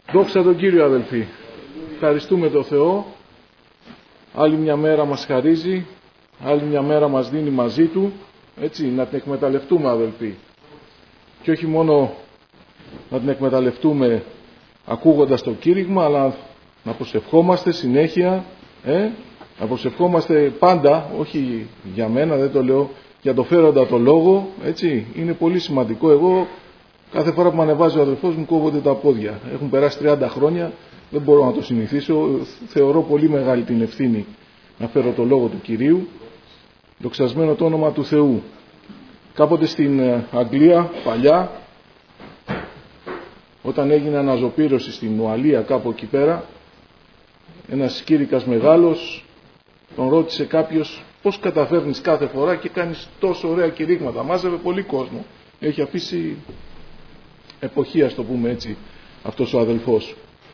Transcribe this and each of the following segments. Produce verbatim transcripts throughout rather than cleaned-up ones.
Δόξα τον Κύριο, αδελφοί. Ευχαριστούμε τον Θεό. Άλλη μια μέρα μας χαρίζει, άλλη μια μέρα μας δίνει μαζί Του, έτσι, να την εκμεταλλευτούμε, αδελφοί. Και όχι μόνο να την εκμεταλλευτούμε ακούγοντας το κήρυγμα, αλλά να προσευχόμαστε συνέχεια, ε, να προσευχόμαστε πάντα, όχι για μένα, δεν το λέω, για το φέροντα το λόγο, έτσι, είναι πολύ σημαντικό. Εγώ κάθε φορά που με ανεβάζει ο αδελφός μου κόβονται τα πόδια. Έχουν περάσει τριάντα χρόνια, δεν μπορώ να το συνηθίσω. Θεωρώ πολύ μεγάλη την ευθύνη να φέρω το λόγο του Κυρίου. Δοξασμένο το όνομα του Θεού. Κάποτε στην Αγγλία, παλιά, όταν έγινε αναζωπήρωση στην Ουαλία, κάπου εκεί πέρα, ένας κήρυκας μεγάλος, τον ρώτησε κάποιος πώς καταφέρνεις κάθε φορά και κάνεις τόσο ωραία κηρύγματα. Μάζευε πολύ κόσμο. Έχει αφήσει εποχή, ας το πούμε έτσι, αυτός ο αδελφός.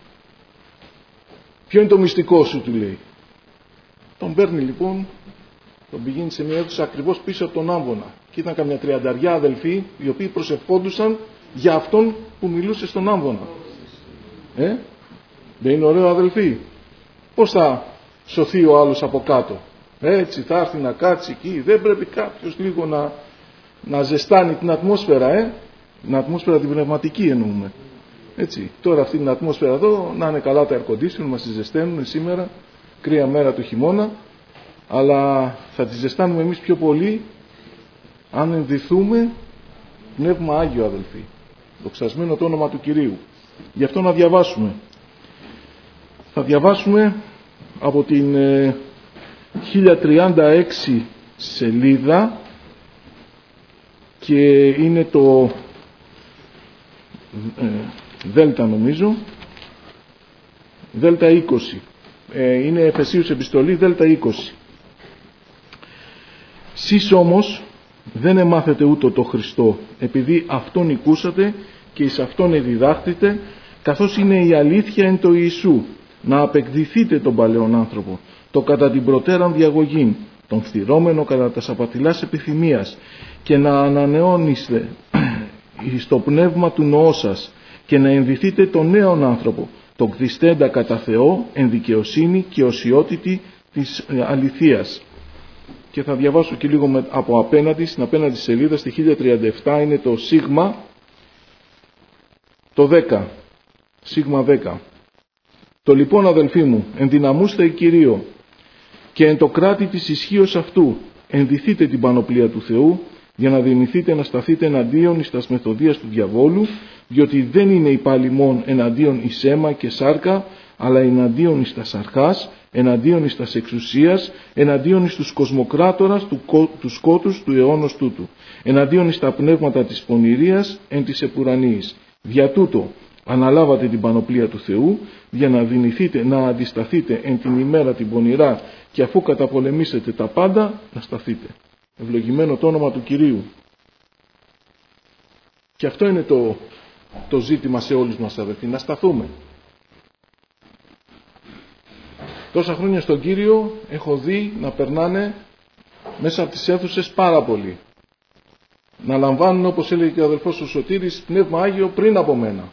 Ποιο είναι το μυστικό σου, του λέει. Τον παίρνει λοιπόν, τον πηγαίνει σε μια αίθουσα ακριβώς πίσω από τον άμβονα. Και ήταν καμιά τριανταριά αδελφοί, οι οποίοι προσευχόντουσαν για αυτόν που μιλούσε στον άμβονα. Ε, δεν είναι ωραίο, αδελφοί? Πώς θα σωθεί ο άλλος από κάτω? Έτσι θα έρθει να κάτσει εκεί? Δεν πρέπει κάποιος λίγο να, να ζεστάνει την ατμόσφαιρα, ε? Την ατμόσφαιρα την πνευματική εννοούμε. Έτσι, τώρα αυτή την ατμόσφαιρα εδώ, να είναι καλά τα air condition, μας τη ζεσταίνουν σήμερα, κρύα μέρα του χειμώνα, αλλά θα τη ζεστάνουμε εμείς πιο πολύ αν ενδυθούμε πνεύμα Άγιο, αδελφοί. Δοξασμένο το όνομα του Κυρίου. Γι' αυτό να διαβάσουμε. Θα διαβάσουμε από την ε, χίλια τριάντα έξι σελίδα και είναι το ε, Δέλτα νομίζω, Δέλτα είκοσι. Ε, είναι Εφεσίους επιστολή Δέλτα είκοσι. Σεις όμως δεν εμάθετε ούτω το Χριστό, επειδή Αυτόν οικούσατε και εις Αυτόν εδιδάχτητε, καθώς είναι η αλήθεια εν το Ιησού, να απεκδηθείτε τον παλαιόν άνθρωπο, το κατά την προτέραν διαγωγήν, τον φθυρώμενο κατά τα σαπατηλάς επιθυμίας, και να ανανεώνεστε εις το πνεύμα του νοό σας, και να ενδυθείτε τον νέον άνθρωπο, τον κτιστέντα κατά Θεό, εν δικαιοσύνη και οσιότητη της αληθείας. Και θα διαβάσω και λίγο από απέναντι, στην απέναντι σελίδα, στη χίλια τριάντα επτά, είναι το Σίγμα, το δέκα. Σίγμα δέκα. Το λοιπόν, αδελφοί μου, ενδυναμούστε Κυρίω, και εν το κράτη της ισχύως αυτού, ενδυθείτε την πανοπλία του Θεού, για να δυνηθείτε να σταθείτε εναντίον εις τας μεθοδίας του διαβόλου, διότι δεν είναι υπάλληλον εναντίον εις αίμα και σάρκα, αλλά εναντίον εις τας αρχάς, εναντίον εις τας εξουσίας, εναντίον εις τους κοσμοκράτορας του, του σκότους του αιώνος τούτου, εναντίον εις τα πνεύματα της πονηρίας εν της επουρανίης. Δια τούτο αναλάβατε την πανοπλία του Θεού, για να δυνηθείτε να αντισταθείτε εν την ημέρα την πονηρά, και αφού καταπολεμήσετε τα πάντα, να σταθείτε. Ευλογημένο το όνομα του Κυρίου. Και αυτό είναι το, το ζήτημα σε όλους μας, αδελφοί, να σταθούμε. Τόσα χρόνια στον Κύριο έχω δει να περνάνε μέσα από τις αίθουσες πάρα πολύ. Να λαμβάνουν, όπως έλεγε και ο αδελφός ο Σωτήρης, πνεύμα Άγιο πριν από μένα.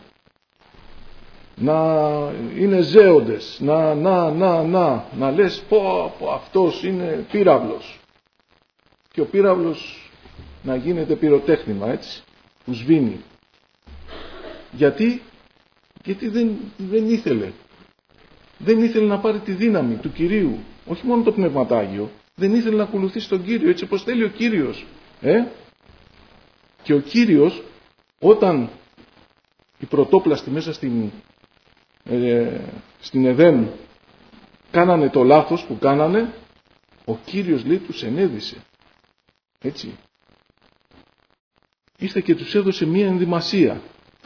Να είναι ζέοντες, να, να, να, να, να λες πω, πω αυτός είναι πύραυλος. Και ο πύραυλος να γίνεται πυροτέχνημα, έτσι, που σβήνει. Γιατί, γιατί δεν, δεν ήθελε. Δεν ήθελε να πάρει τη δύναμη του Κυρίου. Όχι μόνο το Πνευματάγιο. Δεν ήθελε να ακολουθήσει τον Κύριο, έτσι όπως θέλει ο Κύριος. Ε? Και ο Κύριος, όταν οι πρωτόπλαστοι μέσα στην, ε, στην Εδέμ κάνανε το λάθος που κάνανε, ο Κύριος, λέει, τους ενέδισε. Έτσι. Ήρθε και τους έδωσε μία ενδυμασία.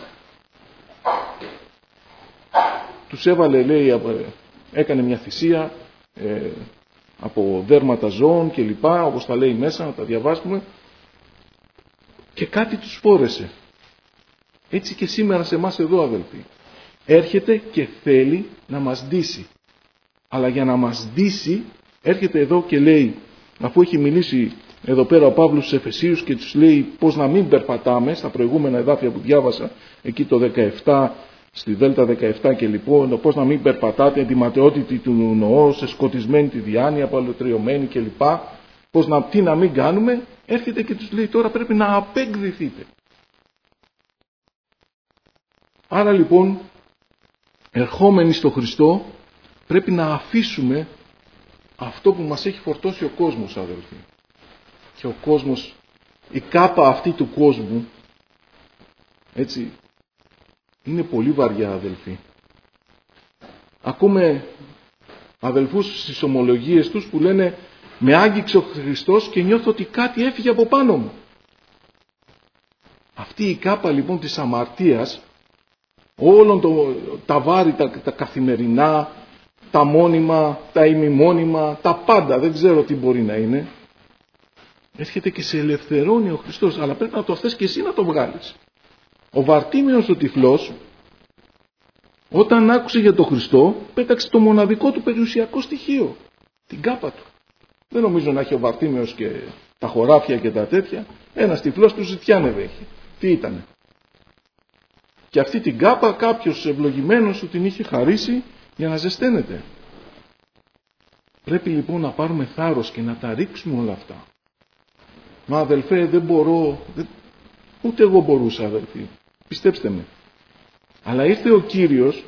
Τους έβαλε, λέει, έκανε μια θυσία ε, από δέρματα ζώων και λοιπά, όπως τα λέει μέσα, να τα διαβάσουμε, και κάτι τους φόρεσε. Έτσι και σήμερα σε εμάς εδώ, αδελφοί, έρχεται και θέλει να μας ντύσει. Αλλά για να μας ντύσει, έρχεται εδώ και λέει, αφού έχει μιλήσει εδώ πέρα ο Παύλος στους Εφεσίους και τους λέει πώς να μην περπατάμε, στα προηγούμενα εδάφια που διάβασα, εκεί το δεκαεπτά στη Δέλτα δεκαεπτά και λοιπόν, πώς να μην περπατάτε, εντυματαιότητη του νοό, σε σκοτισμένη τη διάνοια, παλαιοτριωμένη κλπ. Πώς να, τι να μην κάνουμε, έρχεται και τους λέει τώρα πρέπει να απεκδηθείτε. Άρα λοιπόν, ερχόμενοι στο Χριστό, πρέπει να αφήσουμε αυτό που μας έχει φορτώσει ο κόσμος, αδελφοί. Και ο κόσμος, η κάπα αυτή του κόσμου, έτσι, είναι πολύ βαριά, αδελφοί. Ακούμε αδελφούς στις ομολογίες τους που λένε με άγγιξε ο Χριστός και νιώθω ότι κάτι έφυγε από πάνω μου. Αυτή η κάπα λοιπόν της αμαρτίας, όλων το, τα βάρη, τα, τα καθημερινά, τα μόνιμα, τα ημιμόνιμα, τα πάντα, δεν ξέρω τι μπορεί να είναι, έρχεται και σε ελευθερώνει ο Χριστός, αλλά πρέπει να το θες και εσύ να το βγάλεις. Ο Βαρτίμιος ο τυφλός, όταν άκουσε για τον Χριστό, πέταξε το μοναδικό του περιουσιακό στοιχείο, την κάπα του. Δεν νομίζω να έχει ο Βαρτίμιος και τα χωράφια και τα τέτοια. Ένας τυφλός που ζητιάνευε έχει. Τι ήτανε. Και αυτή την κάπα κάποιος ευλογημένος του την είχε χαρίσει για να ζεσταίνεται. Πρέπει λοιπόν να πάρουμε θάρρος και να τα ρίξουμε όλα αυτά. Μα αδελφέ δεν μπορώ, δεν... ούτε εγώ μπορούσα αδελφοί. Πιστέψτε με. Αλλά ήρθε ο Κύριος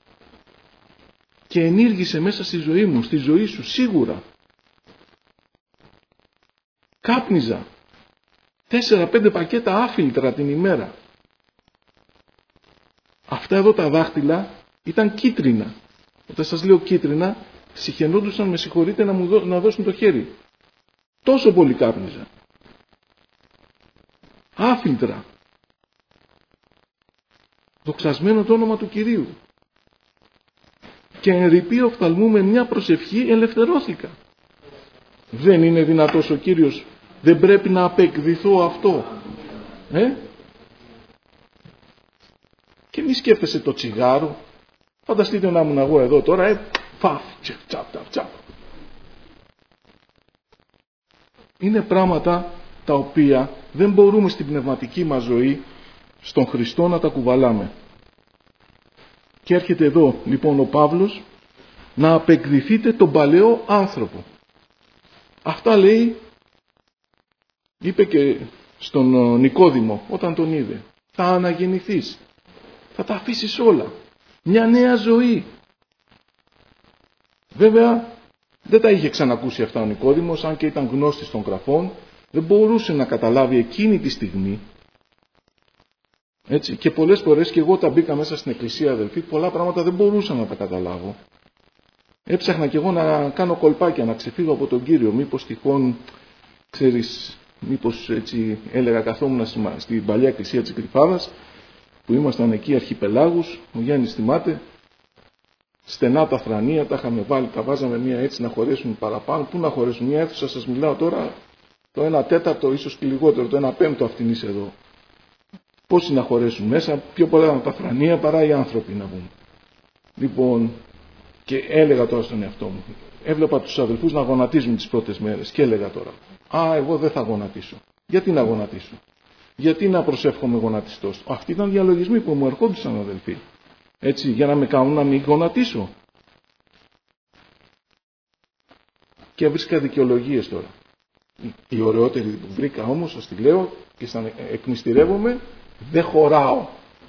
και ενήργησε μέσα στη ζωή μου, στη ζωή σου σίγουρα. Κάπνιζα τέσσερα πέντε πακέτα άφιλτρα την ημέρα. Αυτά εδώ τα δάχτυλα ήταν κίτρινα. Όταν σας λέω κίτρινα, συχαινόντουσαν, με συγχωρείτε, να μου δω, να δώσουν το χέρι. Τόσο πολύ κάπνιζα. Άφιλτρα. Δοξασμένο το όνομα του Κυρίου. Και εν ρηπεί οφθαλμού με μια προσευχή ελευθερώθηκα. Δεν είναι δυνατός ο Κύριος, δεν πρέπει να απεκδηθώ αυτό. Ε? Και μη σκέφτεσαι το τσιγάρο. Φανταστείτε να ήμουν εγώ εδώ τώρα, ε, φαφ, τσαπ, τσαπ, τσαπ. Είναι πράγματα τα οποία δεν μπορούμε στην πνευματική μας ζωή, στον Χριστό να τα κουβαλάμε. Και έρχεται εδώ λοιπόν ο Παύλος να απεκδηθείτε τον παλαιό άνθρωπο. Αυτά λέει, είπε και στον Νικόδημο όταν τον είδε. Θα αναγεννηθείς, θα τα αφήσεις όλα. Μια νέα ζωή. Βέβαια δεν τα είχε ξανακούσει αυτά ο Νικόδημος, αν και ήταν γνώστης των γραφών, δεν μπορούσε να καταλάβει εκείνη τη στιγμή. Έτσι, και πολλές φορές και εγώ τα μπήκα μέσα στην εκκλησία αδελφοί, πολλά πράγματα δεν μπορούσα να τα καταλάβω. Έψαχνα και εγώ να κάνω κολπάκια, να ξεφύγω από τον Κύριο, μήπως τυχόν, ξέρεις, μήπως έτσι έλεγα καθόμουν στην παλιά εκκλησία της Κρυφάδας, που ήμασταν εκεί αρχιπελάγους, ο Γιάννης θυμάται, στενά τα θρανία, τα είχαμε βάλει, τα βάζαμε μία έτσι να χωρέσουν παραπάνω. Πού να χωρέσουν, μία αίθουσα σας μιλάω τώρα, το ένα τέταρτο, ίσως και λιγότερο, το ένα πέμπτο αυτήν είσαι εδώ. Πόσοι να χωρέσουν μέσα, πιο πολλά ήταν τα θρανία παρά οι άνθρωποι να βγουν. Λοιπόν, και έλεγα τώρα στον εαυτό μου, έβλεπα τους αδελφούς να γονατίζουν τις πρώτες μέρες και έλεγα τώρα, α, εγώ δεν θα γονατίσω. Γιατί να γονατίσω? Γιατί να προσεύχομαι γονατιστός? Αυτοί ήταν διαλογισμοί που μου ερχόντουσαν αδελφοί. Έτσι, για να με κάνουν να μην γονατίσω. Και βρίσκα δικαιολογίες τώρα. Η ωραιότερη που βρήκα όμως, σας τη λέω και σαν εκμυστηρεύομαι, δεν χωράω.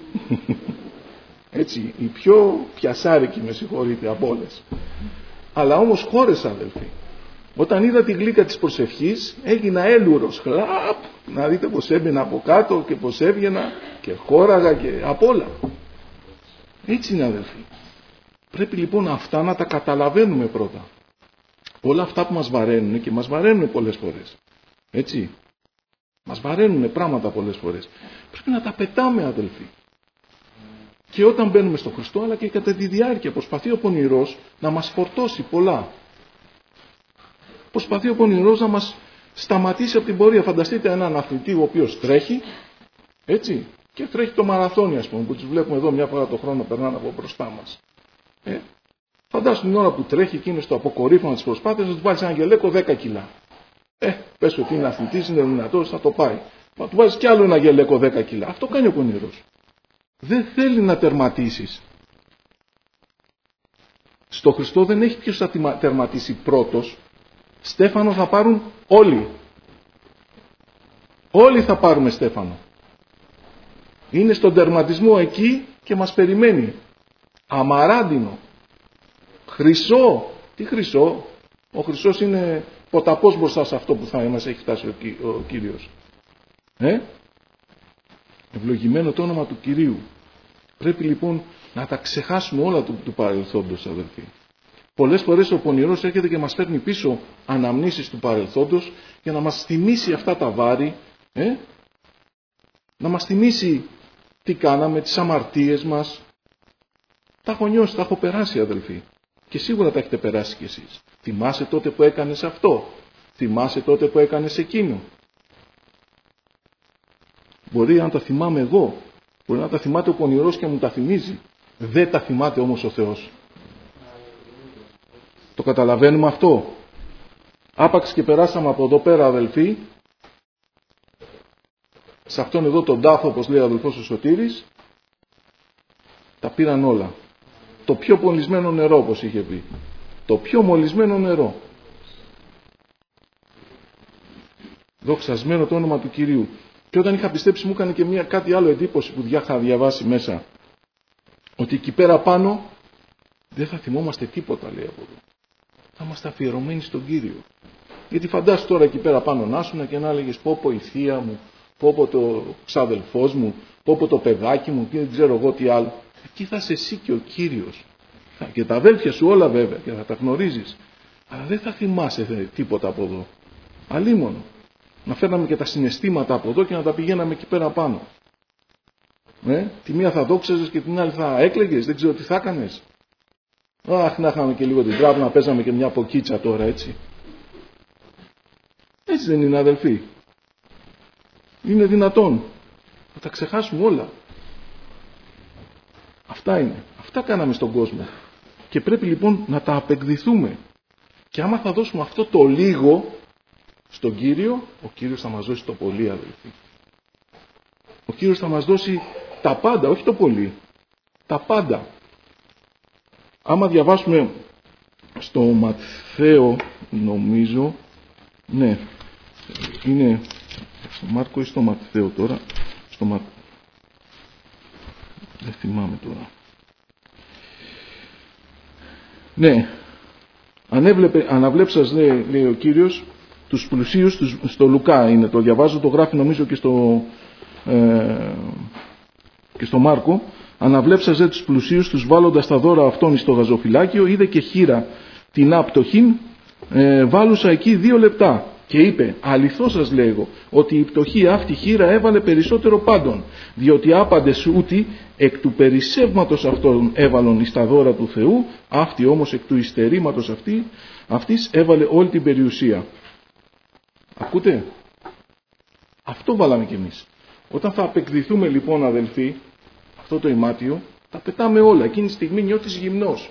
Έτσι, η πιο πιασάρικη, με συγχωρείτε, από όλες. Αλλά όμως χώρεσα αδελφοί. Όταν είδα τη γλύκα της προσευχής, έγινα έλουρος. Χλαπ, να δείτε πως έμπαινα από κάτω και πως έβγαινα και χώραγα και απ' όλα. Έτσι είναι αδελφοί. Πρέπει λοιπόν αυτά να τα καταλαβαίνουμε πρώτα. Όλα αυτά που μας βαραίνουν και μας βαραίνουν πολλές φορές. Έτσι. Μας βαραίνουν πράγματα πολλές φορές. Πρέπει να τα πετάμε αδελφοί. Και όταν μπαίνουμε στο Χριστό, αλλά και κατά τη διάρκεια, προσπαθεί ο πονηρός να μας φορτώσει πολλά. Προσπαθεί ο πονηρός να μας σταματήσει από την πορεία. Φανταστείτε έναν αθλητή ο οποίος τρέχει, έτσι, και τρέχει το μαραθώνιο, ας πούμε, που τους βλέπουμε εδώ μια φορά το χρόνο περνάνε από μπροστά μας. Ε, φαντάσου την ώρα που τρέχει και είναι στο αποκορύφωμα της προσπάθειας, να του βάλεις ένα γελέκο δέκα κιλά. Ε, πες ότι είναι αθλητής, είναι δυνατός, θα το πάει. Μα του βάλεις κι άλλο ένα γελέκο δέκα κιλά. Αυτό κάνει ο πονηρός. δεν θέλει να τερματίσεις. Στο Χριστό δεν έχει ποιος θα τερματίσει πρώτος. Στέφανο θα πάρουν όλοι. Όλοι θα πάρουμε Στέφανο. Είναι στον τερματισμό εκεί και μας περιμένει. Αμαράντινο. Χρυσό. Τι χρυσό? Ο χρυσός είναι ποταπός μπροστά σε αυτό που θα μας έχει φτάσει ο, Κι, ο Κύριος. Ε? Ευλογημένο το όνομα του Κυρίου. Πρέπει λοιπόν να τα ξεχάσουμε όλα του, του παρελθόντος, αδελφοί. Πολλές φορές ο πονηρός έρχεται και μας φέρνει πίσω αναμνήσεις του παρελθόντος για να μας θυμίσει αυτά τα βάρη, ε? να μας θυμίσει τι κάναμε, τις αμαρτίες μας. Τα έχω νιώσει, τα έχω περάσει, αδελφοί. Και σίγουρα τα έχετε περάσει κι εσείς. Θυμάσαι τότε που έκανες αυτό. Θυμάσαι τότε που έκανες εκείνο. Μπορεί να τα θυμάμαι εγώ. Μπορεί να τα θυμάται ο πονηρός και μου τα θυμίζει. Δεν τα θυμάται όμως ο Θεός. Το καταλαβαίνουμε αυτό? Άπαξ και περάσαμε από εδώ πέρα, αδελφοί, σε αυτόν εδώ τον τάφο, όπως λέει ο αδελφός ο Σωτήρης, τα πήραν όλα. Το πιο μολυσμένο νερό, όπως είχε πει. Το πιο μολυσμένο νερό. Δοξασμένο το όνομα του Κυρίου. Και όταν είχα πιστέψει μου έκανε και μια, κάτι άλλο εντύπωση που είχα διαβάσει μέσα. Ότι εκεί πέρα πάνω δεν θα θυμόμαστε τίποτα, λέει από εδώ. Θα είμαστε αφιερωμένοι στον Κύριο. Γιατί φαντάσου τώρα εκεί πέρα πάνω να ήσουν και να έλεγες πω πω η θεία μου, πω πω το ξαδελφός μου, πω πω το παιδάκι μου και δεν ξέρω εγώ τι άλλο. Εκεί θα είσαι εσύ και ο Κύριος. Και τα αδέλφια σου όλα βέβαια και θα τα γνωρίζεις. Αλλά δεν θα θυμάσαι τίποτα από εδώ. Αλίμονο. Να φέρναμε και τα συναισθήματα από εδώ και να τα πηγαίναμε εκεί πέρα πάνω. Ε, τη μία θα δόξαζες και την άλλη θα έκλαιγες, δεν ξέρω τι θα έκανες. Αχ, να είχαμε και λίγο την τράβη, να παίζαμε και μια ποκίτσα τώρα, έτσι. Έτσι δεν είναι, αδελφοί? Είναι δυνατόν? Θα τα ξεχάσουμε όλα. Αυτά είναι. Αυτά κάναμε στον κόσμο. Και πρέπει λοιπόν να τα απεκδηθούμε. Και άμα θα δώσουμε αυτό το λίγο στον Κύριο, ο Κύριος θα μας δώσει το πολύ, αδελφοί. Ο Κύριος θα μας δώσει τα πάντα, όχι το πολύ. Τα πάντα. Άμα διαβάσουμε στο Ματθαίο, νομίζω, ναι, είναι στο Μάρκο ή στο Ματθαίο τώρα, στο Μάρκο. Δεν θυμάμαι τώρα. Ναι, ανέβλεπε, αναβλέψας, λέει, λέει ο Κύριος, τους πλουσίους, τους, στο Λουκά είναι, το διαβάζω, το γράφει νομίζω και στο, ε, και στο Μάρκο. Αναβλέψας δε τους πλουσίους, τους βάλλοντας τα δώρα αυτών στο γαζοφυλάκιο, είδε και χήρα την άπτωχην, ε, βάλουσα εκεί δύο λεπτά. Και είπε, αληθώς σας λέγω, ότι η πτωχή αυτή χήρα έβαλε περισσότερο πάντων, διότι άπαντες ούτι εκ του περισσεύματος αυτών έβαλον εις τα δώρα του Θεού, αυτή όμως εκ του υστερήματος αυτή, αυτής έβαλε όλη την περιουσία. Ακούτε? Αυτό βάλαμε κι εμείς. Όταν θα απεκδηθούμε λοιπόν, αδελφοί, αυτό το ημάτιο, τα πετάμε όλα. Εκείνη τη στιγμή νιώθεις γυμνός.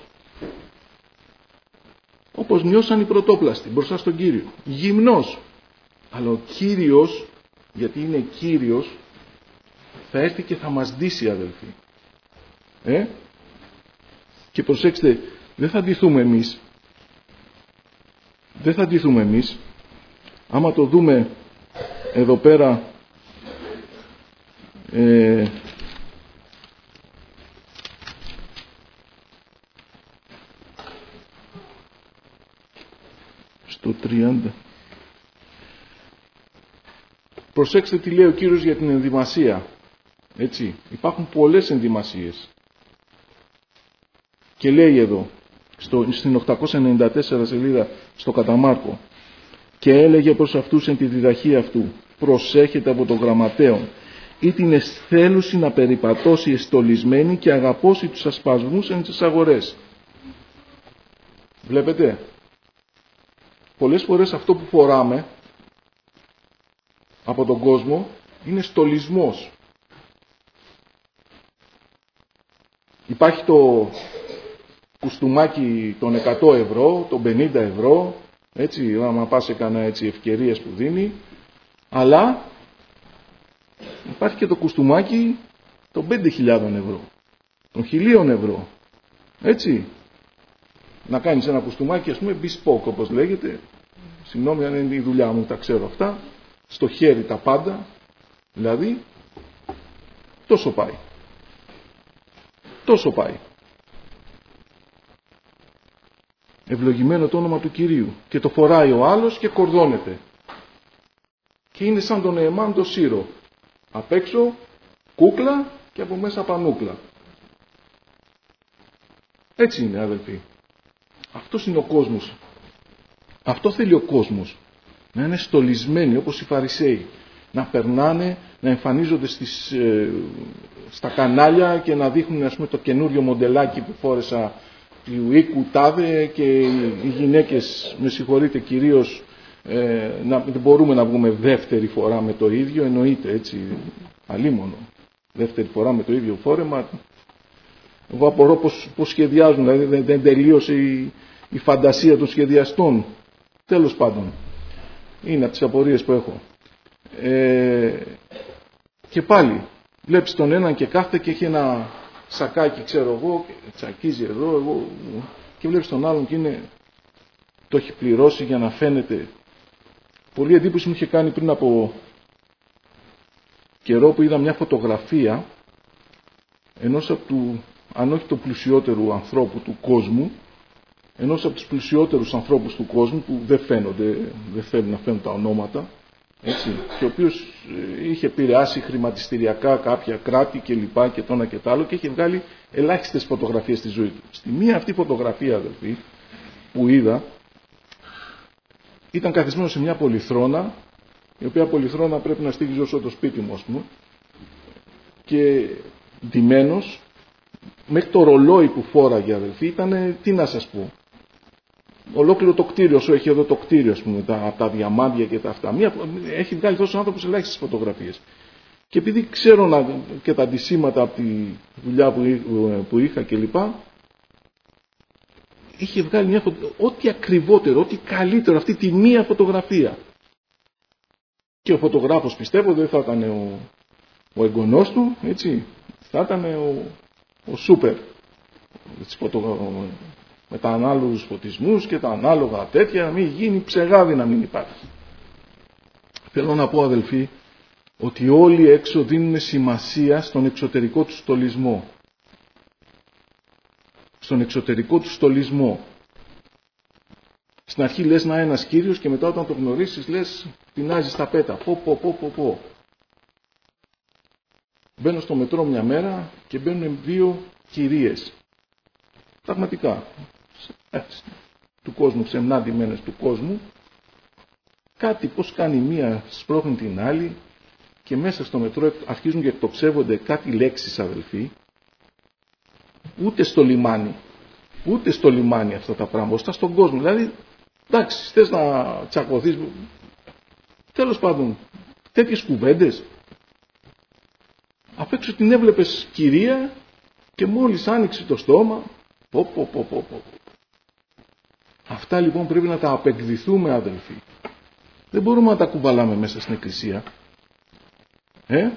Όπως νιώσαν οι πρωτόπλαστοι μπροστά στον Κύριο. Γυμνός. Αλλά ο Κύριος, γιατί είναι Κύριος, θα έρθει και θα μας ντύσει, αδελφοί. Ε? Και προσέξτε, δεν θα ντυθούμε εμείς. Δεν θα ντυθούμε εμείς. Άμα το δούμε εδώ πέρα, ε, στο τριάντα. Προσέξτε τι λέει ο Κύριος για την ενδυμασία. Έτσι, υπάρχουν πολλές ενδυμασίες. Και λέει εδώ, στο, στην οκτακόσια ενενήντα τέσσερα σελίδα, στο Καταμάρκο, και έλεγε προς αυτούς εν τη διδαχή αυτού, προσέχετε από το γραμματέον, ή την εσθέλουση να περιπατώσει εστολισμένη και αγαπώσει τους ασπασμούς εν τις αγορές. Βλέπετε, πολλές φορές αυτό που φοράμε από τον κόσμο είναι στολισμός. Υπάρχει το κουστούμάκι των εκατό ευρώ, των πενήντα ευρώ, έτσι, άμα πας σε κανένα έτσι ευκαιρίες που δίνει, αλλά υπάρχει και το κουστούμάκι των πέντε χιλιάδων ευρώ, των χιλίων ευρώ. Έτσι. Να κάνεις ένα κουστούμάκι, ας πούμε, bespoke όπως λέγεται. Συγγνώμη αν είναι η δουλειά μου, τα ξέρω αυτά. Στο χέρι τα πάντα. Δηλαδή, τόσο πάει. Τόσο πάει. Ευλογημένο το όνομα του Κυρίου. Και το φοράει ο άλλος και κορδώνεται. Και είναι σαν τον Νεεμάν το Σύρο. Απ' έξω κούκλα και από μέσα πανούκλα. Έτσι είναι, αδελφοί. Αυτός είναι ο κόσμος. Αυτό θέλει ο κόσμος. Να είναι στολισμένοι όπως οι Φαρισαίοι. Να περνάνε, να εμφανίζονται στις, ε, στα κανάλια και να δείχνουν, ας πούμε, το καινούριο μοντελάκι που φόρεσα του οίκου τάδε, και οι γυναίκες, με συγχωρείτε, κυρίως ε, να, δεν μπορούμε να βγούμε δεύτερη φορά με το ίδιο, εννοείται, έτσι, αλίμονο. Δεύτερη φορά με το ίδιο φόρεμα. Εγώ απορώ πως, πως σχεδιάζουν, δηλαδή δεν, δεν τελείωσε η, η φαντασία των σχεδιαστών. Τέλος πάντων, είναι από τις απορίες που έχω. Ε, και πάλι, βλέπεις τον έναν και κάθεται και έχει ένα σακάκι, ξέρω εγώ, και τσακίζει εδώ, εγώ, και βλέπεις τον άλλον και είναι, το έχει πληρώσει για να φαίνεται. Πολύ εντύπωση μου είχε κάνει πριν από καιρό που είδα μια φωτογραφία ενός από του, αν όχι του πλουσιότερου ανθρώπου του κόσμου, ενός από τους πλουσιότερους ανθρώπους του κόσμου, που δεν φαίνονται, δεν θέλουν να φαίνουν τα ονόματα, έτσι, και ο οποίος είχε επηρεάσει χρηματιστηριακά κάποια κράτη και λοιπά και το ένα και το άλλο, και είχε βγάλει ελάχιστες φωτογραφίες στη ζωή του. Στη μία αυτή φωτογραφία, αδελφοί, που είδα, ήταν καθισμένο σε μια πολυθρόνα, η οποία πολυθρόνα πρέπει να στήγιζε όσο το σπίτι μου, ας πούμε, και ντυμένος, μέχρι το ρολόι που φόραγε, αδελφοί, ήταν, τι να σας πω, ολόκληρο το κτίριο, όσο έχει εδώ το κτίριο, ας πούμε, τα, τα διαμάντια και τα αυτά. Μία, έχει βγάλει τόσο άνθρωπος ελάχιστες φωτογραφίες. Και επειδή ξέρω να, και τα αντισήματα από τη δουλειά που, που είχα κλπ., είχε βγάλει μια φωτο... ό,τι ακριβότερο, ό,τι καλύτερο, αυτή τη μία φωτογραφία. Και ο φωτογράφος, πιστεύω, δεν θα ήταν ο, ο εγγονός του, έτσι, θα ήταν ο, ο σούπερ, φωτο... με τα ανάλογους φωτισμούς και τα ανάλογα τέτοια, να μην γίνει ψεγάδι, να μην υπάρχει. Θέλω να πω, αδελφοί, ότι όλοι έξω δίνουν σημασία στον εξωτερικό του στολισμό. Στον εξωτερικό του στολισμό. Στην αρχή λες να είναι ένας κύριος και μετά όταν το γνωρίσεις λες πεινάζεις τα πέτα. Πω πω πω πω πω. Μπαίνω στο μετρό μια μέρα και μπαίνουν δύο κυρίες. Πραγματικά. Έτσι, του κόσμου, ξεμνάντημένες του κόσμου. Κάτι πως κάνει μία σπρώχνει την άλλη και μέσα στο μετρό αρχίζουν και εκτοξεύονται κάτι λέξεις, αδελφοί. Ούτε στο λιμάνι. Ούτε στο λιμάνι αυτά τα πράγματα. Ωστά στον κόσμο. Δηλαδή, εντάξει, θες να τσακωθείς. Τέλος πάντων, τέτοιες κουβέντες. Απ' έξω την έβλεπες κυρία και μόλις άνοιξε το στόμα, πω πω πω πω πω. Αυτά λοιπόν πρέπει να τα απεκδηθούμε, αδελφοί. Δεν μπορούμε να τα κουβαλάμε μέσα στην εκκλησία. Ε?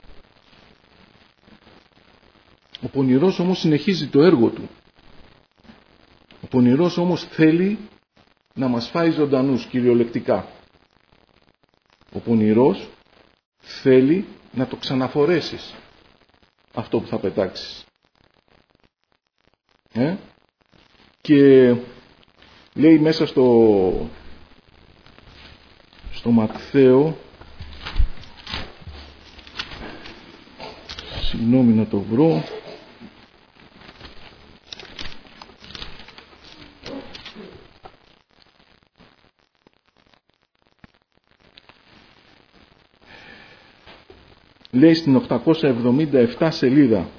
Ο πονηρός όμως συνεχίζει το έργο του. Ο πονηρός όμως θέλει να μας φάει ζωντανούς, κυριολεκτικά. Ο πονηρός θέλει να το ξαναφορέσεις αυτό που θα πετάξεις. Ε? Και λέει μέσα στο στο Ματθαίο, συγγνώμη να το βρω, λέει στην οκτακόσια εβδομήντα επτά σελίδα,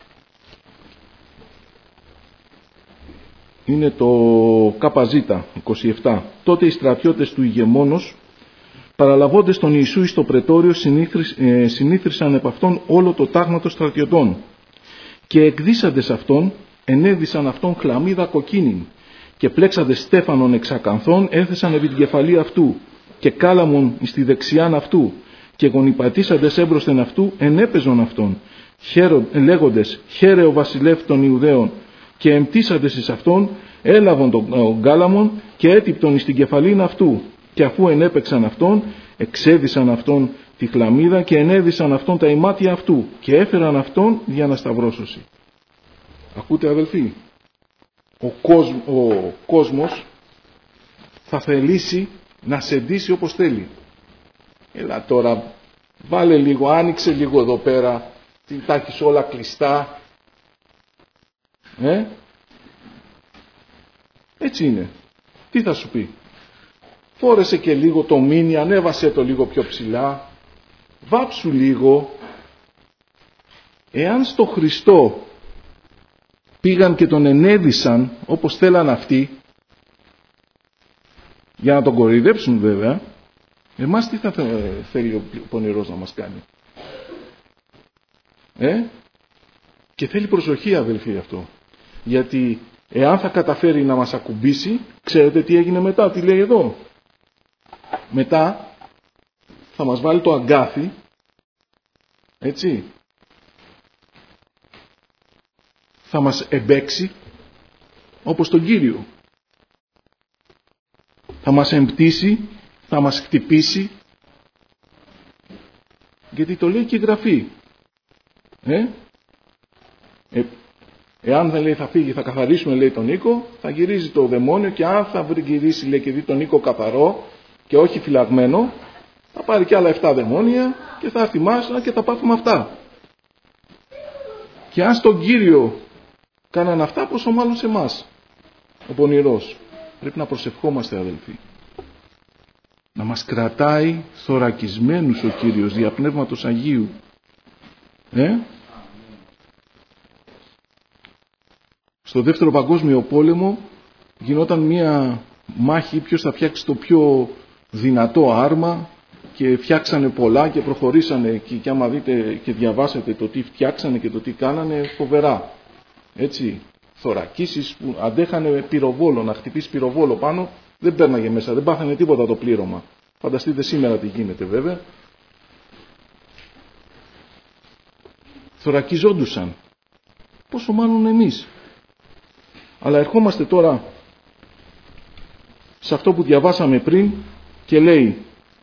είναι το ΚΖ είκοσι επτά. Τότε οι στρατιώτες του ηγεμόνος, παραλαβώντες τον Ιησού εις το πρετόριο, συνήθρισαν επ' αυτόν όλο το τάγμα των στρατιωτών και εκδίσαντες αυτόν ενέδυσαν αυτόν χλαμίδα κοκκίνην και πλέξαντες στέφανον εξακανθών έθεσαν επί την κεφαλή αυτού και κάλαμον εις τη δεξιάν αυτού και γονιπατήσαντες έμπροσθεν αυτού ενέπαιζον αυτόν χαίρο, λέγοντες «Χαίρε ο βασιλεύ των Ιουδαίων», και εμπτήσαντες εις αυτόν, έλαβον τον κάλαμον και έτυπτον εις την κεφαλήν αυτού, και αφού ενέπαιξαν αυτόν, εξέδισαν αυτόν τη χλαμίδα και ενέδισαν αυτόν τα ημάτια αυτού και έφεραν αυτόν για να σταυρώσωση. Ακούτε αδελφοί, ο, κόσμ, ο κόσμος θα θελήσει να σε ντύσει όπως θέλει. Έλα τώρα, βάλε λίγο, άνοιξε λίγο εδώ πέρα, τα έχεις όλα κλειστά. Ε? Έτσι είναι. Τι θα σου πει? Φόρεσε και λίγο το μίνι, ανέβασε το λίγο πιο ψηλά, βάψου λίγο. Εάν στο Χριστό πήγαν και τον ενέδισαν όπως θέλαν αυτοί, για να τον κοροϊδέψουν βέβαια, εμάς τι θα θέλει ο πονηρός να μας κάνει? Ε? Και θέλει προσοχή αδελφοί αυτό. Γιατί εάν θα καταφέρει να μας ακουμπήσει, ξέρετε τι έγινε μετά, τι λέει εδώ? Μετά θα μας βάλει το αγκάθι, έτσι, θα μας εμπέξει όπως τον Κύριο. Θα μας εμπτήσει, θα μας χτυπήσει, γιατί το λέει και η Γραφή. Ε? Ε, εάν δεν λέει θα φύγει, θα καθαρίσουμε λέει τον οίκο, θα γυρίζει το δαιμόνιο και αν θα βρει γυρίσει λέει και δει τον οίκο καθαρό και όχι φυλαγμένο, θα πάρει και άλλα εφτά δαιμόνια και θα έρθει μάσνα και θα πάθουμε αυτά. Και αν στον Κύριο κάναν αυτά, πόσο μάλλον σε εμάς, ο πονηρός. Πρέπει να προσευχόμαστε αδελφοί. Να μας κρατάει θωρακισμένους ο Κύριος δια Πνεύματος Αγίου. Ε? Στο δεύτερο παγκόσμιο πόλεμο γινόταν μία μάχη ποιος θα φτιάξει το πιο δυνατό άρμα και φτιάξανε πολλά και προχωρήσανε και, και άμα δείτε και διαβάσετε το τι φτιάξανε και το τι κάνανε, φοβερά. Έτσι, θωρακίσεις που αντέχανε πυροβόλο, να χτυπήσει πυροβόλο πάνω, δεν πέρναγε μέσα, δεν πάθανε τίποτα το πλήρωμα. Φανταστείτε σήμερα τι γίνεται βέβαια. Θωρακιζόντουσαν. Πόσο μάλλον εμείς. Αλλά ερχόμαστε τώρα σε αυτό που διαβάσαμε πριν και λέει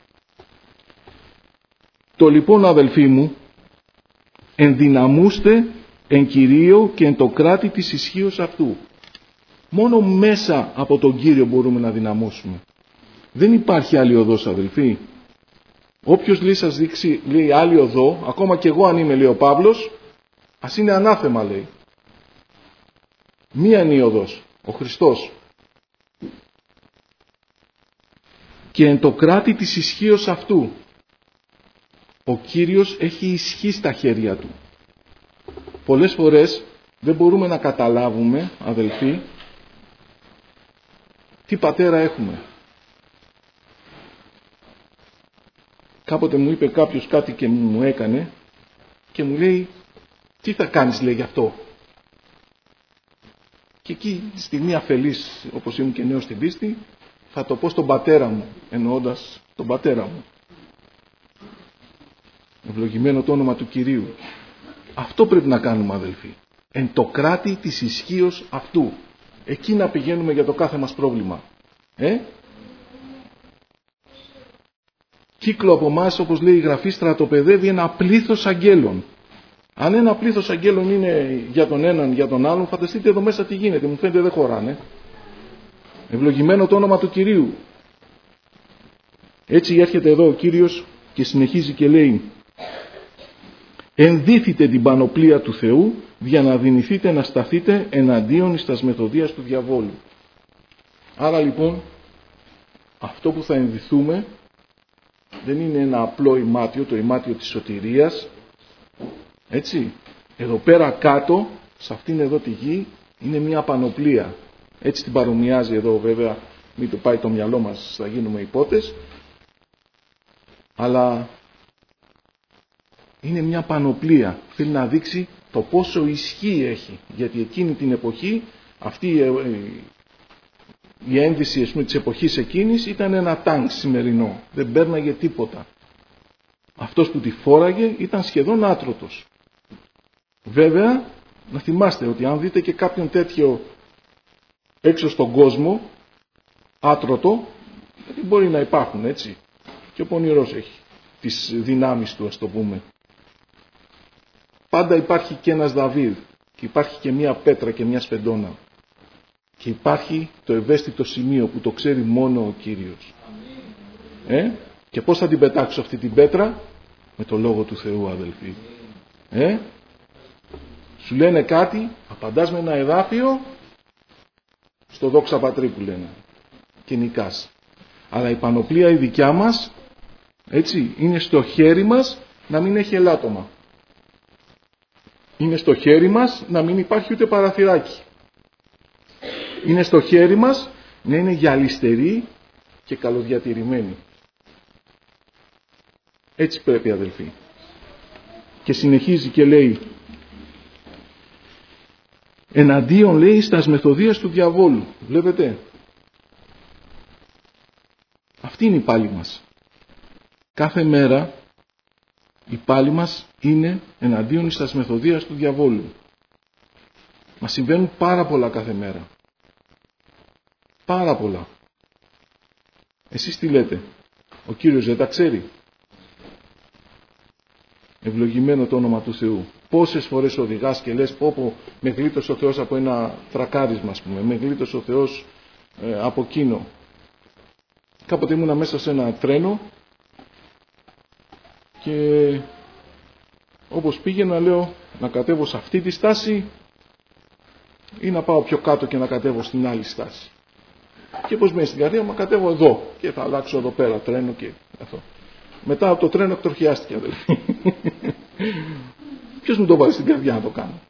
«Το λοιπόν αδελφοί μου, ενδυναμούστε εν Κυρίω και εν το κράτη της ισχύως αυτού». Μόνο μέσα από τον Κύριο μπορούμε να δυναμώσουμε. Δεν υπάρχει άλλη οδός αδελφοί. Όποιος λέει σας δείξει λέει άλλη οδό, ακόμα και εγώ αν είμαι λέει ο Παύλος, ας είναι ανάθεμα λέει. Μία είναι η οδός, ο Χριστός. Και εν το κράτη της ισχύως αυτού. Ο Κύριος έχει ισχύ στα χέρια του. Πολλές φορές δεν μπορούμε να καταλάβουμε, αδελφοί, τι πατέρα έχουμε. Κάποτε μου είπε κάποιος κάτι και μου έκανε και μου λέει τι θα κάνεις λέει γι' αυτό. Και εκεί στη στιγμή αφελής όπως ήμουν και νέος στην πίστη θα το πω στον πατέρα μου, εννοώντας τον πατέρα μου. Ευλογημένο το όνομα του Κυρίου. Αυτό πρέπει να κάνουμε αδελφοί. Εν το κράτη της ισχύως αυτού. Εκεί να πηγαίνουμε για το κάθε μας πρόβλημα. Ε? Κύκλο από εμάς, όπως λέει η Γραφή, στρατοπεδεύει ένα πλήθος αγγέλων. Αν ένα πλήθος αγγέλων είναι για τον έναν, για τον άλλον, φανταστείτε εδώ μέσα τι γίνεται. Μου φαίνεται δεν χωράνε. Ευλογημένο το όνομα του Κυρίου. Έτσι έρχεται εδώ ο Κύριος και συνεχίζει και λέει «Ενδύθητε την πανοπλία του Θεού, για να δυνηθείτε να σταθείτε εναντίον εις τας μεθοδείας του διαβόλου». Άρα λοιπόν, αυτό που θα ενδυθούμε δεν είναι ένα απλό ημάτιο, το ημάτιο της σωτηρίας. Έτσι, εδώ πέρα κάτω, σε αυτήν εδώ τη γη, είναι μια πανοπλία. Έτσι την παρομοιάζει εδώ βέβαια, μην το πάει το μυαλό μας, θα γίνουμε υπότες. Αλλά είναι μια πανοπλία. Θέλει να δείξει το πόσο ισχύ έχει. Γιατί εκείνη την εποχή, αυτή η ένδυση ας πούμε, της εποχής εκείνης ήταν ένα τάγκ σημερινό. Δεν πέρναγε τίποτα. Αυτός που τη φόραγε ήταν σχεδόν άτρωτος. Βέβαια, να θυμάστε ότι αν δείτε και κάποιον τέτοιο έξω στον κόσμο, άτρωτο, γιατί μπορεί να υπάρχουν, έτσι. Και ο πονηρός έχει τις δυνάμεις του, ας το πούμε. Πάντα υπάρχει και ένας Δαβίδ και υπάρχει και μια πέτρα και μια σφεντόνα. Και υπάρχει το ευαίσθητο σημείο που το ξέρει μόνο ο Κύριος. Ε? Και πώς θα την πετάξω αυτή την πέτρα? Με το Λόγο του Θεού, αδελφοί. Ε? Σου λένε κάτι, απαντάς με ένα εδάφιο, στο δόξα πατρί που λένε. Και νικάς. Αλλά η πανοπλία η δικιά μας, έτσι, είναι στο χέρι μας να μην έχει ελάττωμα. Είναι στο χέρι μας να μην υπάρχει ούτε παραθυράκι. Είναι στο χέρι μας να είναι γυαλιστερή και καλοδιατηρημένη. Έτσι πρέπει, αδελφοί. Και συνεχίζει και λέει, εναντίον, λέει, στας μεθοδείας του διαβόλου. Βλέπετε. Αυτή είναι η πάλη μας. Κάθε μέρα η πάλη μας είναι εναντίον στας μεθοδείας του διαβόλου. Μας συμβαίνουν πάρα πολλά κάθε μέρα. Πάρα πολλά. Εσείς τι λέτε? Ο Κύριος δεν τα ξέρει? Ευλογημένο το όνομα του Θεού. Πόσες φορές οδηγάς και λες, πω πω, με γλίτωσε ο Θεός από ένα τρακάρισμα, ας πούμε, με γλίτωσε ο Θεός ε, από εκείνο. Κάποτε ήμουνα μέσα σε ένα τρένο και όπως πήγαινα, λέω, να κατέβω σε αυτή τη στάση ή να πάω πιο κάτω και να κατέβω στην άλλη στάση. Και πως μέσα στην καρδία μου, κατέβω εδώ και θα αλλάξω εδώ πέρα τρένο και αυτό. Μετά από το τρένο εκτροχιάστηκε, αδελφοί. Ποιος μου το βάλει στην καρδιά να το κάνω?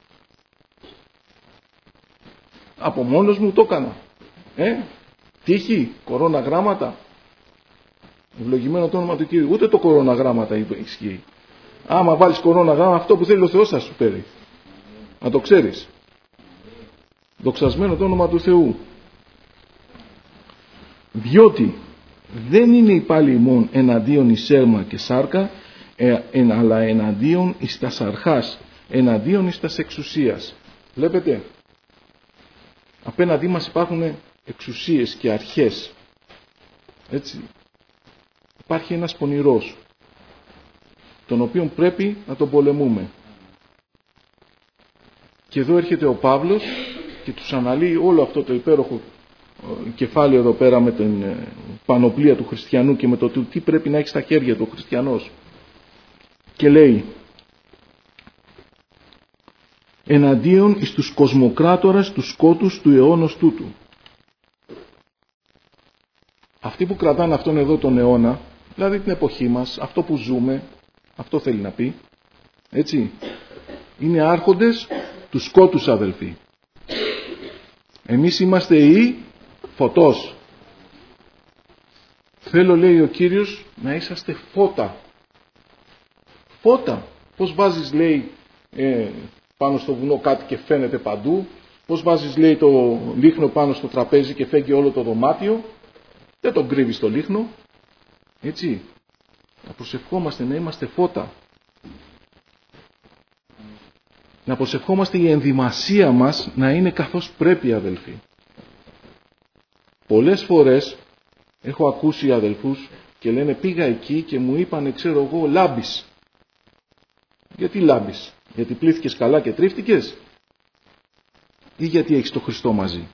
Από μόνος μου το έκανα. Ε, τύχη, κορώναγράμματα. Ευλογημένο το όνομα του Κύριου. Ούτε το κορώναγράμματα ισχύει. Άμα βάλεις κορώναγράμμα, αυτό που θέλει ο Θεός θα σου φέρει. Να το ξέρεις. Δοξασμένο το όνομα του Θεού. Διότι δεν είναι η πάλη ημών εναντίον εις έρμα και σάρκα, ε, εν, αλλά εναντίον εις τας αρχάς, εναντίον εις τας εξουσίας. Βλέπετε, απέναντί μας υπάρχουν εξουσίες και αρχές. Έτσι. Υπάρχει ένας πονηρός, τον οποίον πρέπει να τον πολεμούμε. Και εδώ έρχεται ο Παύλος και τους αναλύει όλο αυτό το υπέροχο κεφάλαιο εδώ πέρα με την πανοπλία του χριστιανού και με το τι πρέπει να έχει στα χέρια του ο χριστιανός. Και λέει, εναντίον εις τους κοσμοκράτορας τους σκότους του αιώνος τούτου. Αυτοί που κρατάνε αυτόν εδώ τον αιώνα, δηλαδή την εποχή μας, αυτό που ζούμε, αυτό θέλει να πει, έτσι, είναι άρχοντες του σκότους, αδελφοί. Εμείς είμαστε οι φωτός. Θέλω, λέει ο Κύριος, να είσαστε φώτα. Φώτα. Πώς βάζεις, λέει, ε, πάνω στο βουνό κάτι και φαίνεται παντού. Πώς βάζεις, λέει, το λίχνο πάνω στο τραπέζι και φέγγει όλο το δωμάτιο. Δεν τον κρύβεις το λίχνο. Έτσι. Να προσευχόμαστε να είμαστε φώτα. Να προσευχόμαστε η ενδυμασία μας να είναι καθώς πρέπει, αδελφοί. Πολλές φορές έχω ακούσει αδελφούς και λένε πήγα εκεί και μου είπανε, ξέρω εγώ, λάμπεις. Γιατί λάμπεις? Γιατί πλήθηκες καλά και τρίφτηκες? Ή γιατί έχεις το Χριστό μαζί?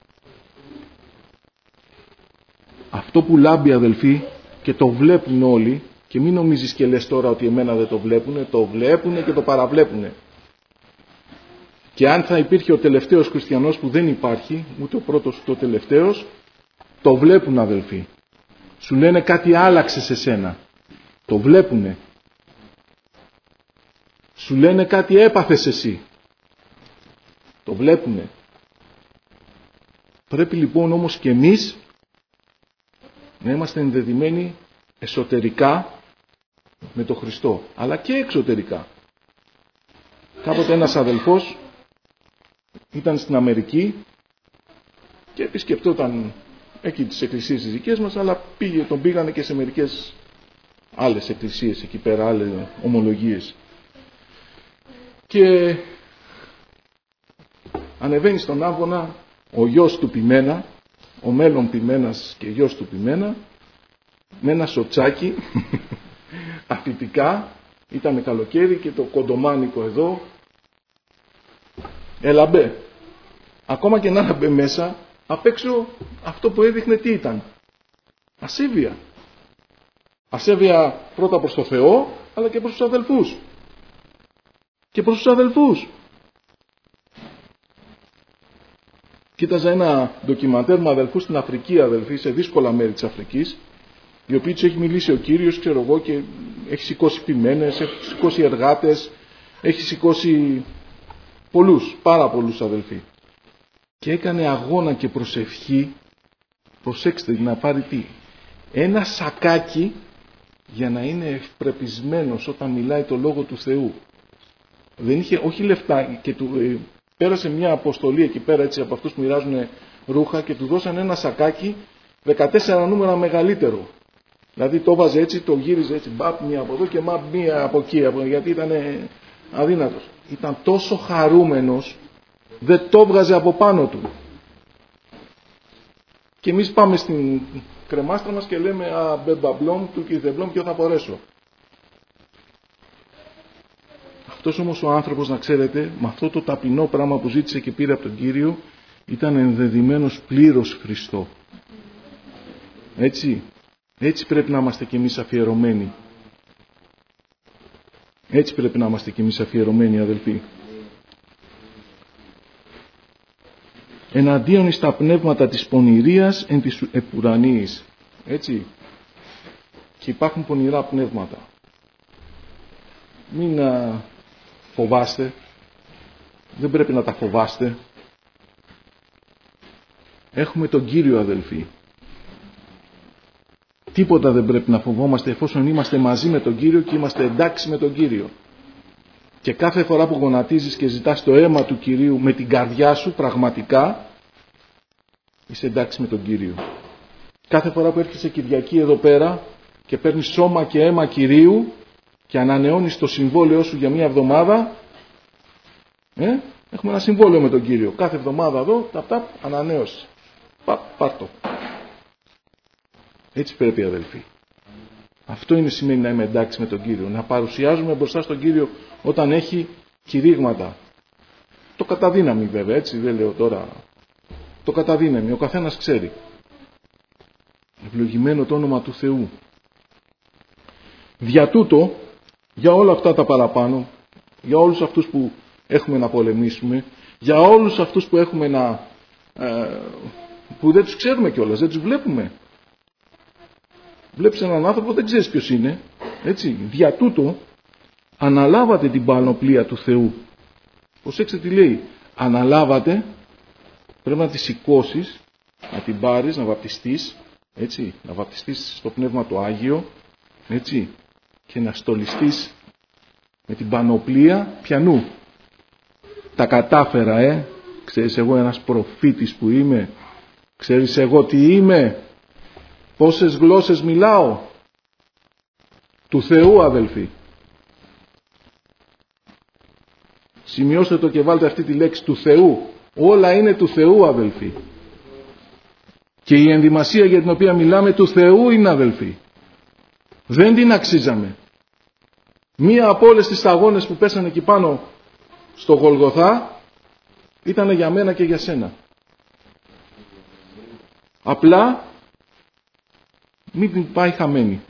Αυτό που λάμπει, αδελφοί, και το βλέπουν όλοι, και μην νομίζεις και λες τώρα ότι εμένα δεν το βλέπουνε, το βλέπουνε και το παραβλέπουνε. Και αν θα υπήρχε ο τελευταίος χριστιανός που δεν υπάρχει, ούτε ο πρώτος ούτε ο τελευταίος, το βλέπουν, αδελφοί. Σου λένε κάτι άλλαξε σε σένα. Το βλέπουνε. Σου λένε κάτι έπαθες εσύ. Το βλέπουνε. Πρέπει λοιπόν όμως και εμείς να είμαστε ενδεδειμένοι εσωτερικά με τον Χριστό, αλλά και εξωτερικά. Κάποτε ένας αδελφός ήταν στην Αμερική και επισκεπτόταν εκεί τις εκκλησίες τις δικές μας, αλλά πήγε, τον πήγανε και σε μερικές άλλες εκκλησίες εκεί πέρα, άλλες ομολογίες. Και ανεβαίνει στον άμβονα ο γιος του Πιμένα, ο μέλλον Πιμένας και γιος του Πιμένα, με ένα σοτσάκι, αθλητικά, ήταν καλοκαίρι και το κοντομάνικο εδώ, έλα μπε. Ακόμα και να έλα μπε μέσα, απ' έξω αυτό που έδειχνε τι ήταν? Ασέβεια. Ασέβεια πρώτα προς το Θεό, αλλά και προς τους αδελφούς. Και προς τους αδελφούς. Κοίταζα ένα ντοκιμαντέρ με αδελφούς στην Αφρική, αδελφοί, σε δύσκολα μέρη της Αφρικής, οι οποίοι τους έχει μιλήσει ο Κύριος, ξέρω εγώ, και έχει σηκώσει ποιμένες, έχει σηκώσει εργάτες, έχει σηκώσει πολλούς, πάρα πολλούς αδελφοί. Και έκανε αγώνα και προσευχή, προσέξτε, να πάρει τι? Ένα σακάκι για να είναι ευπρεπισμένος όταν μιλάει το Λόγο του Θεού. Δεν είχε, όχι λεφτά, και του, ε, πέρασε μια αποστολή εκεί πέρα, έτσι, από αυτούς που μοιράζουν ρούχα, και του δώσαν ένα σακάκι δεκατέσσερα νούμερα μεγαλύτερο. Δηλαδή το βάζε έτσι, το γύριζε έτσι, μπαπ μία από εδώ και μπαπ μία από εκεί, γιατί ήταν αδύνατος. Ήταν τόσο χαρούμενος, δεν το βγάζε από πάνω του. Και εμείς πάμε στην κρεμάστρα μας και λέμε «Α, μπεμπαμπλόμ, του κυρδεμπλόμ, ποιο θα φορέσω». Αυτός όμως ο άνθρωπος, να ξέρετε, με αυτό το ταπεινό πράγμα που ζήτησε και πήρε από τον Κύριο, ήταν ενδεδειμένος πλήρως Χριστό. Έτσι, έτσι πρέπει να είμαστε κι εμείς αφιερωμένοι. Έτσι πρέπει να είμαστε κι εμείς αφιερωμένοι, αδελφοί. Εναντίον εις τα πνεύματα της πονηρίας εν της επουρανίης. Έτσι. Και υπάρχουν πονηρά πνεύματα. Μην α, φοβάστε. Δεν πρέπει να τα φοβάστε. Έχουμε τον Κύριο, αδελφοί. Τίποτα δεν πρέπει να φοβόμαστε εφόσον είμαστε μαζί με τον Κύριο και είμαστε εντάξει με τον Κύριο. Και κάθε φορά που γονατίζεις και ζητάς το αίμα του Κυρίου με την καρδιά σου, πραγματικά είσαι εντάξει με τον Κύριο. Κάθε φορά που έρχεσαι Κυριακή εδώ πέρα και παίρνεις σώμα και αίμα Κυρίου και ανανεώνεις το συμβόλαιό σου για μία εβδομάδα, ε, έχουμε ένα συμβόλαιο με τον Κύριο. Κάθε εβδομάδα εδώ, ταπ ταπ, ανανέωση. Παπ, πάρ' το. Έτσι πρέπει, αδελφοί. Αυτό είναι σημαίνει να είμαι εντάξει με τον Κύριο. Να παρουσιάζουμε μπροστά στον Κύριο όταν έχει κηρύγματα. Το καταδύναμη βέβαια, έτσι δεν λέω τώρα. Το καταδύναμη, ο καθένας ξέρει. Ευλογημένο το όνομα του Θεού. Δια τούτο, για όλα αυτά τα παραπάνω, για όλους αυτούς που έχουμε να πολεμήσουμε, για όλους αυτούς που έχουμε να... Ε, που δεν τους ξέρουμε κιόλας, δεν τους βλέπουμε. Βλέπεις έναν άνθρωπο, δεν ξέρεις ποιος είναι. Έτσι, δια τούτο, αναλάβατε την πανοπλία του Θεού. Προσέξτε τι λέει. Αναλάβατε, πρέπει να τη σηκώσεις, να την πάρεις, να βαπτιστείς, έτσι, να βαπτιστείς στο Πνεύμα το Άγιο, έτσι, και να στολιστείς με την πανοπλία πιανού. Τα κατάφερα, ε. Ξέρεις εγώ ένας προφήτης που είμαι. Ξέρεις εγώ τι είμαι. Πόσες γλώσσες μιλάω. Του Θεού, αδελφοί. Σημειώστε το και βάλτε αυτή τη λέξη, του Θεού. Όλα είναι του Θεού, αδελφοί. Και η ενδυμασία για την οποία μιλάμε του Θεού είναι, αδελφοί. Δεν την αξίζαμε. Μία από όλες τις σταγόνες που πέσανε εκεί πάνω στο Γολγοθά ήταν για μένα και για σένα. Απλά μην την πάει χαμένη.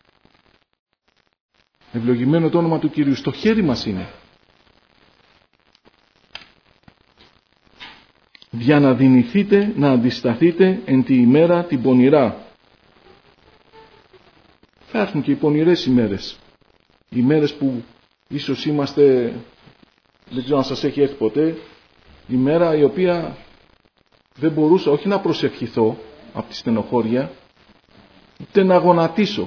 Ευλογημένο το όνομα του Κυρίου. Στο χέρι μας είναι. Για να δυνηθείτε να αντισταθείτε εν τη ημέρα την πονηρά. Θα έρθουν και οι πονηρές ημέρες. Ημέρες που ίσως είμαστε, δεν ξέρω αν σας έχει έρθει ποτέ, ημέρα η οποία δεν μπορούσα όχι να προσευχηθώ από τη στενοχώρια, ούτε να γονατίσω.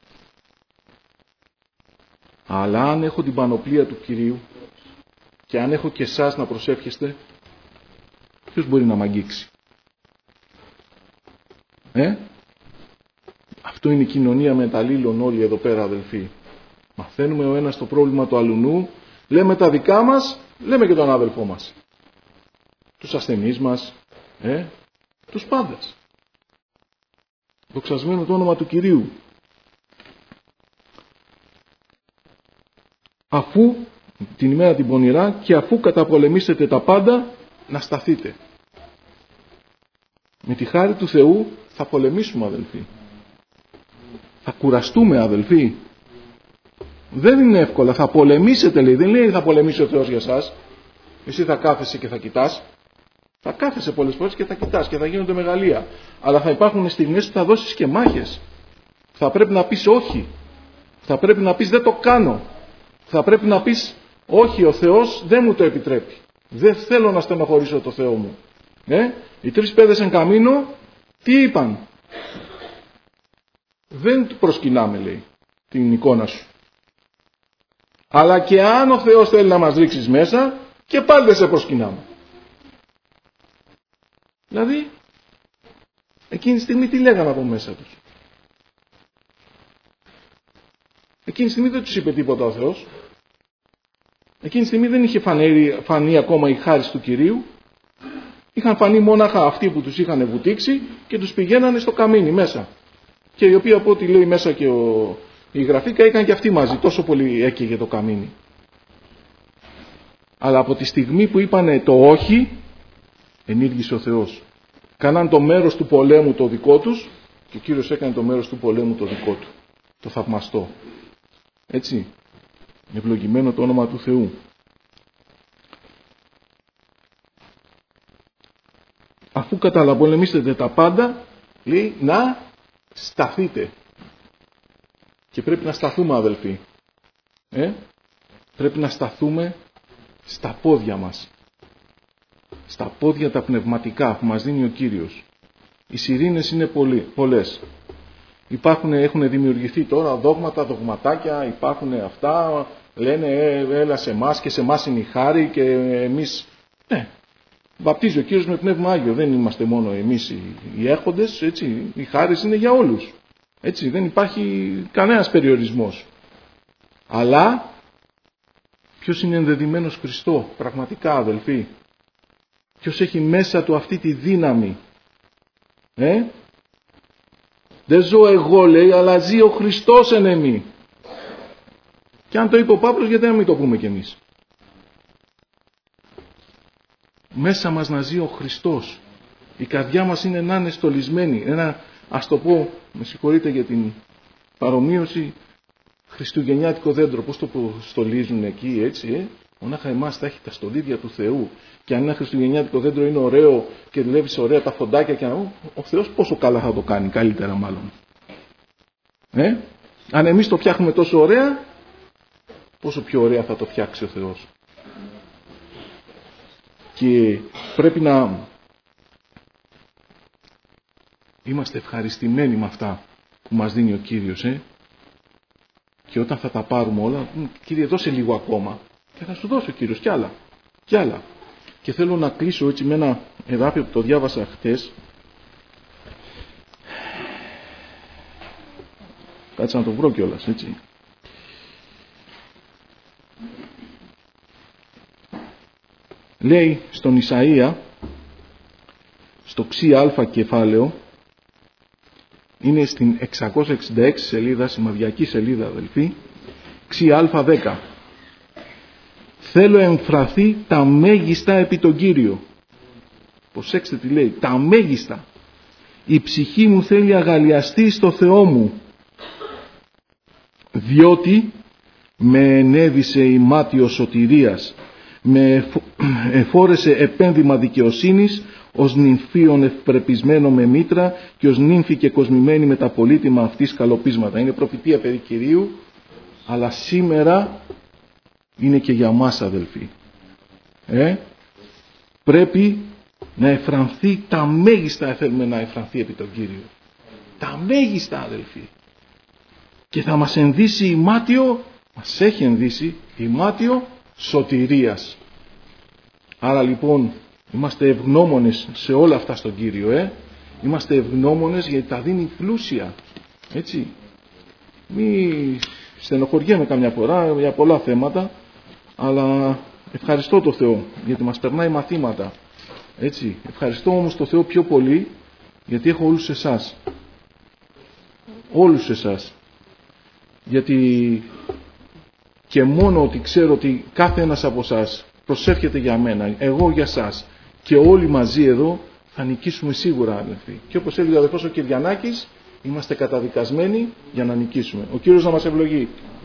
Αλλά αν έχω την πανοπλία του Κυρίου και αν έχω και εσάς να προσεύχεστε, ποιος μπορεί να μ' αγγίξει. Ε? Αυτό είναι η κοινωνία μεταλλήλων όλοι εδώ πέρα, αδελφοί. Μαθαίνουμε ο ένας το πρόβλημα του αλουνού, Λέμε τα δικά μας, λέμε και τον άδελφό μας. Τους ασθενείς μας, ε, τους πάντες. Δοξασμένο το όνομα του Κυρίου. Αφού την ημέρα την πονηρά και αφού καταπολεμήσετε τα πάντα, να σταθείτε. Με τη χάρη του Θεού θα πολεμήσουμε, αδελφοί. Θα κουραστούμε, αδελφοί. Δεν είναι εύκολα. Θα πολεμήσετε, λέει. Δεν λέει θα πολεμήσει ο Θεός για σας. Εσύ θα κάθεσαι και θα κοιτάς. Θα κάθεσαι πολλές φορές και θα κοιτάς και θα γίνονται μεγαλεία. Αλλά θα υπάρχουν στιγμές που θα δώσεις και μάχες. Θα πρέπει να πεις όχι. Θα πρέπει να πεις δεν το κάνω. Θα πρέπει να πεις όχι, ο Θεός δεν μου το επιτρέπει. Δεν θέλω να στενοχωρήσω το Θεό μου. Ε? Οι τρεις παιδες εν καμίνο τι είπαν? Δεν του προσκυνάμε, λέει, την εικόνα σου. Αλλά και αν ο Θεός θέλει να μας ρίξεις μέσα, και πάλι δεν σε προσκυνάμε. Δηλαδή, εκείνη τη στιγμή τι λέγανε από μέσα τους? Εκείνη τη στιγμή δεν τους είπε τίποτα ο Θεός. Εκείνη τη στιγμή δεν είχε φανεί, φανεί ακόμα η χάρις του Κυρίου. Είχαν φανεί μόναχα αυτοί που τους είχαν βουτήξει και τους πηγαίνανε στο καμίνι μέσα. Και οι οποίοι, από ό,τι λέει μέσα και ο, η γραφή, έκαναν και αυτοί μαζί. Τόσο πολύ έκαιγε το καμίνι. Αλλά από τη στιγμή που είπανε το όχι, ενήργησε ο Θεός. Κάναν το μέρος του πολέμου το δικό τους και ο Κύριος έκανε το μέρος του πολέμου το δικό του. Το θαυμαστό. Έτσι. Ευλογημένο το όνομα του Θεού. Αφού καταλαπολεμήσετε τα πάντα, λέει να σταθείτε. Και πρέπει να σταθούμε, αδελφοί. Ε? Πρέπει να σταθούμε στα πόδια μας. Στα πόδια τα πνευματικά που μας δίνει ο Κύριος. Οι σιρήνες είναι πολλές. Υπάρχουν, έχουν δημιουργηθεί τώρα δόγματα, δογματάκια, υπάρχουν αυτά, λένε ε, έλα σε εμάς και σε εμάς είναι η χάρη και εμείς... Ναι, βαπτίζει ο Κύριος με Πνεύμα Άγιο, δεν είμαστε μόνο εμείς οι, οι έχοντες, έτσι, η χάρις είναι για όλους. Έτσι, δεν υπάρχει κανένας περιορισμός. Αλλά ποιος είναι ενδεδειμένος Χριστό, πραγματικά, αδελφοί? Ποιος έχει μέσα του αυτή τη δύναμη? Ε? Δεν ζω εγώ, λέει, αλλά ζει ο Χριστός εν εμεί. Και αν το είπε ο Παύλος, γιατί να μην το πούμε κι εμείς? Μέσα μας να ζει ο Χριστός. Η καρδιά μας είναι να είναι στολισμένη. Ένα, ας το πω, με συγχωρείτε για την παρομοίωση, χριστουγεννιάτικο δέντρο. Πώς το στολίζουν εκεί, έτσι, ε? Μονάχα εμάς θα έχει τα στολίδια του Θεού. Και αν ένα χριστουγεννιάτικο δέντρο είναι ωραίο και δουλεύει ωραία τα φοντάκια, και ο, ο Θεός πόσο καλά θα το κάνει, καλύτερα μάλλον. Ε? Αν εμείς το φτιάχνουμε τόσο ωραία, πόσο πιο ωραία θα το φτιάξει ο Θεός. Και πρέπει να είμαστε ευχαριστημένοι με αυτά που μας δίνει ο Κύριος. Ε? Και όταν θα τα πάρουμε όλα, Κύριε, δώσε λίγο ακόμα. Και θα σου δώσει ο Κύριος κι άλλα. Κι άλλα. Και θέλω να κλείσω έτσι με ένα εδάφιο που το διάβασα χτες. Κάτσε να το βρω κιόλας, έτσι. Λέει στον Ισαΐα, στο ξι α κεφάλαιο, είναι στην εξακόσια εξήντα έξι σελίδα, σημαδιακή σελίδα, αδελφοί, ξι α δέκα. Θέλω εμφραθεί τα μέγιστα επί τον Κύριο. Προσέξτε τι λέει, τα μέγιστα. Η ψυχή μου θέλει αγαλιαστεί στο Θεό μου, διότι με ενέδισε ημάτιο σωτηρίας, με εφόρεσε επένδυμα δικαιοσύνης, ως νυμφίον ευπρεπισμένο με μήτρα και ως νύμφη και κοσμημένη με τα πολύτιμα αυτής καλοπίσματα. Είναι προφητεία περί Κυρίου, αλλά σήμερα είναι και για μας, αδελφοί. Ε? Πρέπει να εφρανθεί τα μέγιστα, θέλουμε να εφρανθεί επί τον Κύριο. Τα μέγιστα, αδελφοί. Και θα μας ενδύσει ημάτιο, μας έχει ενδύσει ημάτιο σωτηρίας. Άρα λοιπόν είμαστε ευγνώμονες σε όλα αυτά στον Κύριο. Ε? Είμαστε ευγνώμονες γιατί τα δίνει πλούσια. Έτσι. Μη στενοχωριέμαι καμιά φορά για πολλά θέματα, αλλά ευχαριστώ το Θεό γιατί μας περνάει μαθήματα. Έτσι. Ευχαριστώ όμως το Θεό πιο πολύ γιατί έχω όλους εσάς. Όλους εσάς. Γιατί και μόνο ότι ξέρω ότι κάθε ένας από εσάς προσεύχεται για μένα, εγώ για σας και όλοι μαζί εδώ θα νικήσουμε σίγουρα, αδελφοί. Και όπως έλεγε ο αδελφός ο Κυριανάκης, είμαστε καταδικασμένοι για να νικήσουμε. Ο Κύριος να μας ευλογεί.